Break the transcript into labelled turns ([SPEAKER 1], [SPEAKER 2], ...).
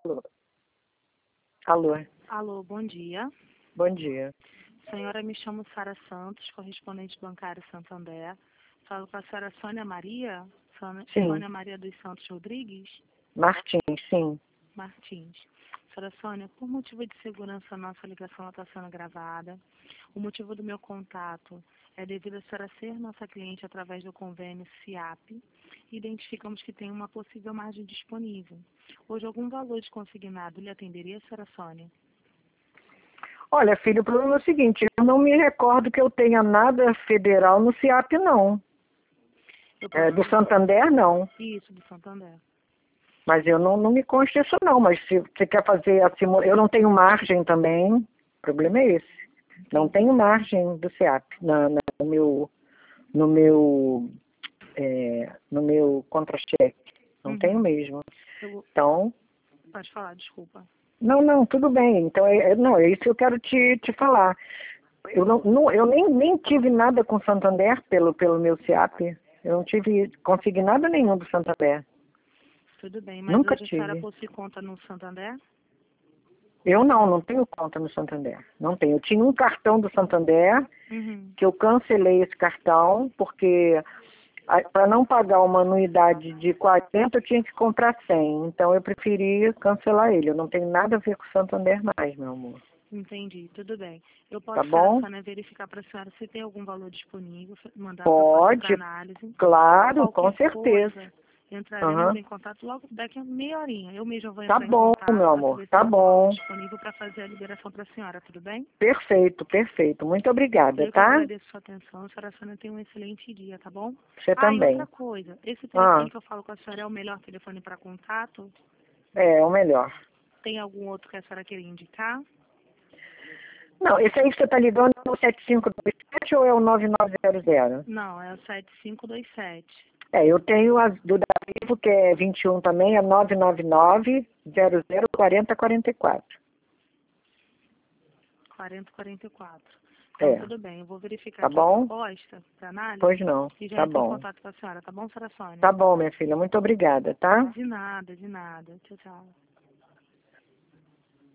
[SPEAKER 1] Alô? Alô?
[SPEAKER 2] Alô, bom dia.
[SPEAKER 1] Bom dia.
[SPEAKER 2] Senhora, me chamo Sara Santos, correspondente bancário Santander. Falo com a senhora Sônia Maria?
[SPEAKER 1] Sim.
[SPEAKER 2] Sônia Maria dos Santos Rodrigues?
[SPEAKER 1] Martins, sim.
[SPEAKER 2] Martins. Senhora Sônia, por motivo de segurança, nossa ligação está sendo gravada. O motivo do meu contato é devido a senhora ser nossa cliente através do convênio CIAP. Identificamos que tem uma possível margem disponível. Hoje, algum valor de consignado lhe atenderia, senhora Sônia?
[SPEAKER 1] Olha, filho, o problema é o seguinte, eu não me recordo que eu tenha nada federal no CIAP, não. Do Santander, não.
[SPEAKER 2] Isso, do Santander.
[SPEAKER 1] Mas eu não me consta isso, não. Mas se você quer fazer a simulação... Eu não tenho margem também. O problema é esse. Não tenho margem do CIAP no meu contra-cheque. Não tenho mesmo. Então...
[SPEAKER 2] Pode falar, desculpa.
[SPEAKER 1] Não, tudo bem. Então, é isso que eu quero te falar. Eu nem tive nada com Santander pelo meu CIAP. Eu não tive consignado nenhum do Santander.
[SPEAKER 2] Tudo bem, mas
[SPEAKER 1] Nunca
[SPEAKER 2] hoje a senhora
[SPEAKER 1] tive.
[SPEAKER 2] possui conta no Santander?
[SPEAKER 1] Eu não tenho conta no Santander. Não tenho. Eu tinha um cartão do Santander, que eu cancelei esse cartão, porque para não pagar uma anuidade de 40, eu tinha que comprar 100. Então, eu preferi cancelar ele. Eu não tenho nada a ver com o Santander mais, meu amor.
[SPEAKER 2] Entendi, tudo bem. Eu
[SPEAKER 1] Tá
[SPEAKER 2] posso,
[SPEAKER 1] bom?
[SPEAKER 2] Sônia, verificar para a senhora se tem algum valor disponível, mandar
[SPEAKER 1] Pode,
[SPEAKER 2] para análise.
[SPEAKER 1] claro, com
[SPEAKER 2] Qualquer
[SPEAKER 1] certeza.
[SPEAKER 2] coisa, entraremos em contato logo daqui a meia horinha. Eu mesma vou
[SPEAKER 1] Tá
[SPEAKER 2] entrar em
[SPEAKER 1] bom,
[SPEAKER 2] contato
[SPEAKER 1] meu
[SPEAKER 2] para
[SPEAKER 1] amor,
[SPEAKER 2] saber se
[SPEAKER 1] tá
[SPEAKER 2] tem algum valor
[SPEAKER 1] bom.
[SPEAKER 2] disponível para fazer a liberação para a senhora, tudo bem?
[SPEAKER 1] Perfeito. Muito obrigada,
[SPEAKER 2] Eu que
[SPEAKER 1] tá?
[SPEAKER 2] agradeço a sua atenção. A senhora Sônia tem um excelente dia, tá bom?
[SPEAKER 1] Você
[SPEAKER 2] E outra
[SPEAKER 1] também.
[SPEAKER 2] coisa, esse telefone que eu falo com a senhora é o melhor telefone para contato?
[SPEAKER 1] É o melhor.
[SPEAKER 2] Tem algum outro que a senhora queria indicar?
[SPEAKER 1] Não, esse aí que você está ligando é o 7527 ou é o 9900?
[SPEAKER 2] Não, é o 7527.
[SPEAKER 1] Eu tenho do da Vivo, que é 21 também, é 999-004044.
[SPEAKER 2] 4044. Então, tudo bem. Eu vou verificar
[SPEAKER 1] Tá
[SPEAKER 2] aqui a
[SPEAKER 1] bom?
[SPEAKER 2] proposta para análise.
[SPEAKER 1] Pois não.
[SPEAKER 2] E já
[SPEAKER 1] Tá
[SPEAKER 2] entro em
[SPEAKER 1] bom.
[SPEAKER 2] contato com a senhora, tá bom, senhora Sônia?
[SPEAKER 1] Tá bom, minha filha. Muito obrigada, tá?
[SPEAKER 2] De nada, de nada. Tchau, tchau.